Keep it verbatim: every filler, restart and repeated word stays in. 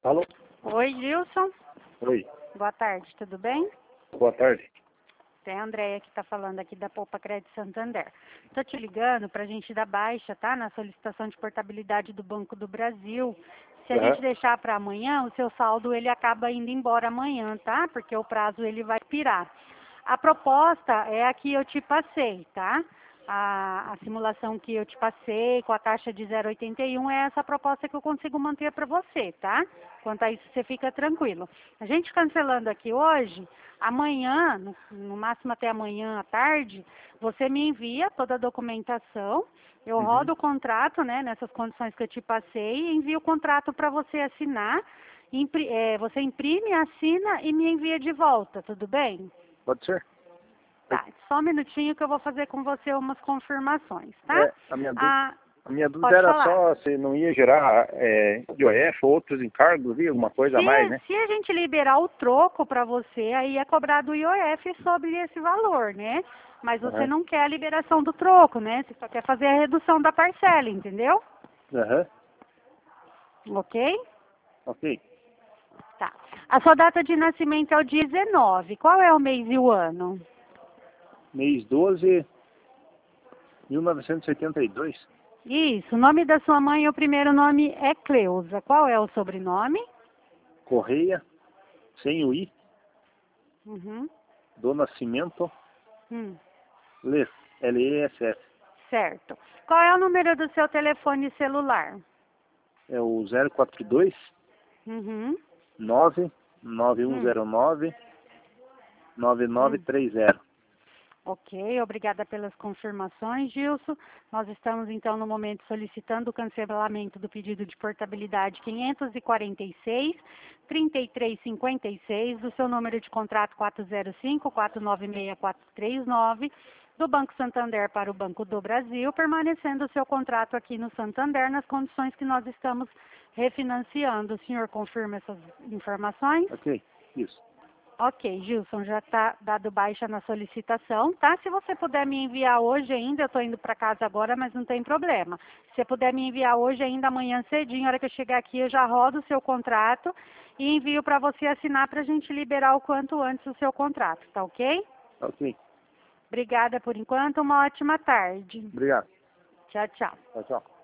Alô? Oi, Gilson. Oi. Boa tarde, tudo bem? Boa tarde. É a Andréia que está falando aqui da Poupa Crédito Santander. Estou te ligando para a gente dar baixa, tá? Na solicitação de portabilidade do Banco do Brasil. Se a Aham. gente deixar para amanhã, o seu saldo ele acaba indo embora amanhã, tá? Porque o prazo ele vai expirar. A proposta é a que eu te passei, tá? A, a simulação que eu te passei com a taxa de zero vírgula oitenta e um é essa proposta que eu consigo manter para você, tá? Quanto a isso, você fica tranquilo. A gente cancelando aqui hoje, amanhã, no, no máximo até amanhã à tarde, você me envia toda a documentação, eu Uhum. rodo o contrato, né, nessas condições que eu te passei, e envio o contrato para você assinar. Impri, é, você imprime, assina e me envia de volta, tudo bem? Pode ser? Tá, só um minutinho que eu vou fazer com você umas confirmações, tá? É, a minha, dú- Ah, a minha dúvida pode era falar. só se não ia gerar é, I O F ou outros encargos e alguma coisa a mais, Se, né? se a gente liberar o troco para você, aí é cobrado o I O F sobre esse valor, né? Mas você Aham. não quer a liberação do troco, né? Você só quer fazer a redução da parcela, entendeu? Aham. Ok? Ok. Tá. A sua data de nascimento é o dezenove. Qual é o mês e o ano? Mês doze, mil novecentos e oitenta e dois. Isso. O nome da sua mãe, o primeiro nome é Cleusa. Qual é o sobrenome? Correia, sem o I, Uhum. do Nascimento, Hum. L, L E S S. Certo. Qual é o número do seu telefone celular? É o zero quatro dois, Uhum. nove nove um Hum. zero nove, nove nove Hum. três zero. Ok, obrigada pelas confirmações, Gilson. Nós estamos, então, no momento solicitando o cancelamento do pedido de portabilidade quinhentos e quarenta e seis, trinta e três cinquenta e seis, do seu número de contrato quatro zero cinco, quatro nove seis quatro três nove, do Banco Santander para o Banco do Brasil, permanecendo o seu contrato aqui no Santander nas condições que nós estamos refinanciando. O senhor confirma essas informações? Ok, isso. Ok, Gilson, já está dado baixa na solicitação, tá? Se você puder me enviar hoje ainda, eu estou indo para casa agora, mas não tem problema. Se você puder me enviar hoje ainda, amanhã cedinho, na hora que eu chegar aqui, eu já rodo o seu contrato e envio para você assinar para a gente liberar o quanto antes o seu contrato, tá ok? Ok. Obrigada por enquanto, uma ótima tarde. Obrigado. Tchau, tchau. Tchau, tchau.